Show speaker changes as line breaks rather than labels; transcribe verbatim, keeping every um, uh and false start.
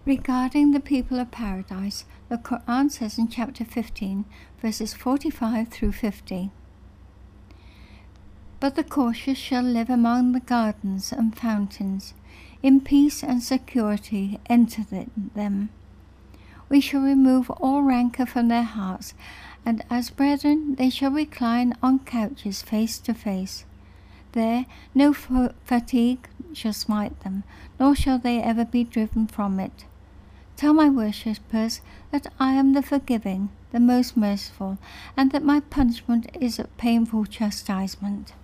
Regarding the people of paradise, the Quran says in chapter fifteen, verses forty-five through fifty, "But the cautious shall live among the gardens and fountains. In peace and security enter them. We shall remove all rancor from their hearts, and as brethren they shall recline on couches face to face. There no fatigue shall smite them, nor shall they ever be driven from it. Tell my worshippers that I am the forgiving, the most merciful, and that my punishment is a painful chastisement."